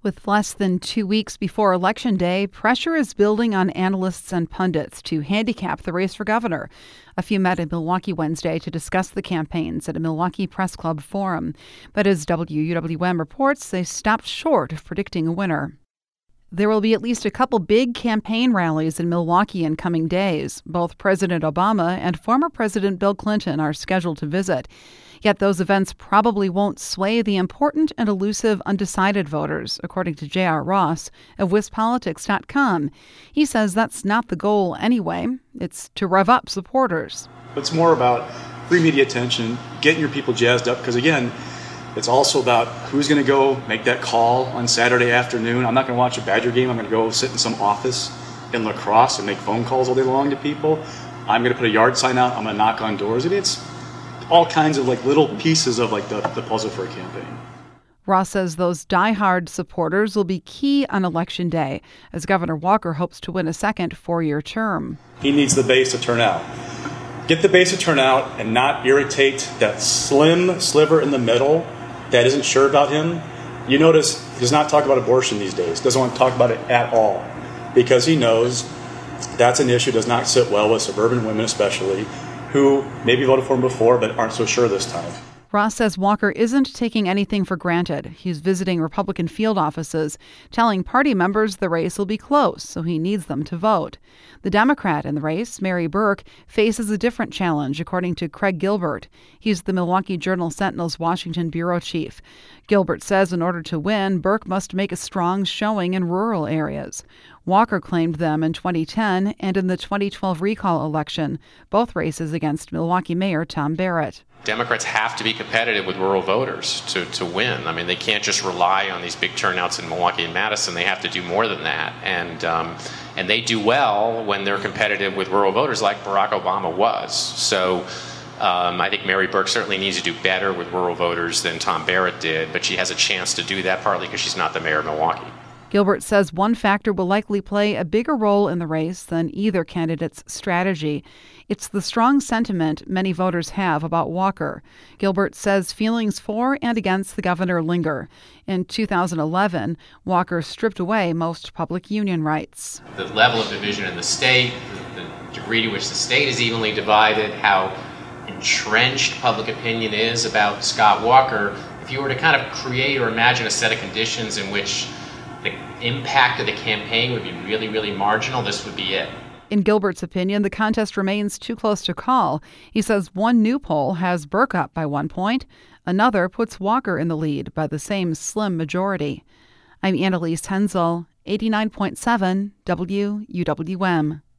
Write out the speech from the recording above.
With less than 2 weeks before Election Day, pressure is building on analysts and pundits to handicap the race for governor. A few met in Milwaukee Wednesday to discuss the campaigns at a Milwaukee Press Club forum. But as WUWM reports, they stopped short of predicting a winner. There will be at least a couple big campaign rallies in Milwaukee in coming days. Both President Obama and former President Bill Clinton are scheduled to visit. Yet those events probably won't sway the important and elusive undecided voters, according to J.R. Ross of WisPolitics.com. He says that's not the goal anyway. It's to rev up supporters. It's more about free media attention, getting your people jazzed up, because again, it's also about who's going to go make that call on Saturday afternoon. I'm not going to watch a Badger game. I'm going to go sit in some office in La Crosse and make phone calls all day long to people. I'm going to put a yard sign out. I'm going to knock on doors. It's all kinds of little pieces of the puzzle for a campaign. Ross says those diehard supporters will be key on Election Day, as Governor Walker hopes to win a second four-year term. He needs the base to turn out. Get the base to turn out and not irritate that slim sliver in the middle that isn't sure about him. You notice he does not talk about abortion these days. Doesn't want to talk about it at all, because he knows that's an issue that does not sit well with suburban women especially, who maybe voted for him before but aren't so sure this time. Ross says Walker isn't taking anything for granted. He's visiting Republican field offices, telling party members the race will be close, so he needs them to vote. The Democrat in the race, Mary Burke, faces a different challenge, according to Craig Gilbert. He's the Milwaukee Journal-Sentinel's Washington bureau chief. Gilbert says in order to win, Burke must make a strong showing in rural areas. Walker claimed them in 2010 and in the 2012 recall election, both races against Milwaukee Mayor Tom Barrett. Democrats have to be competitive with rural voters to win. I mean, they can't just rely on these big turnouts in Milwaukee and Madison. They have to do more than that. And they do well when they're competitive with rural voters like Barack Obama was. So I think Mary Burke certainly needs to do better with rural voters than Tom Barrett did, but she has a chance to do that partly because she's not the mayor of Milwaukee. Gilbert says one factor will likely play a bigger role in the race than either candidate's strategy. It's the strong sentiment many voters have about Walker. Gilbert says feelings for and against the governor linger. In 2011, Walker stripped away most public union rights. The level of division in the state, the degree to which the state is evenly divided, how entrenched public opinion is about Scott Walker, if you were to kind of create or imagine a set of conditions in which the impact of the campaign would be really, really marginal, this would be it. In Gilbert's opinion, the contest remains too close to call. He says one new poll has Burke up by 1 point. Another puts Walker in the lead by the same slim majority. I'm Annalise Hensel, 89.7 WUWM.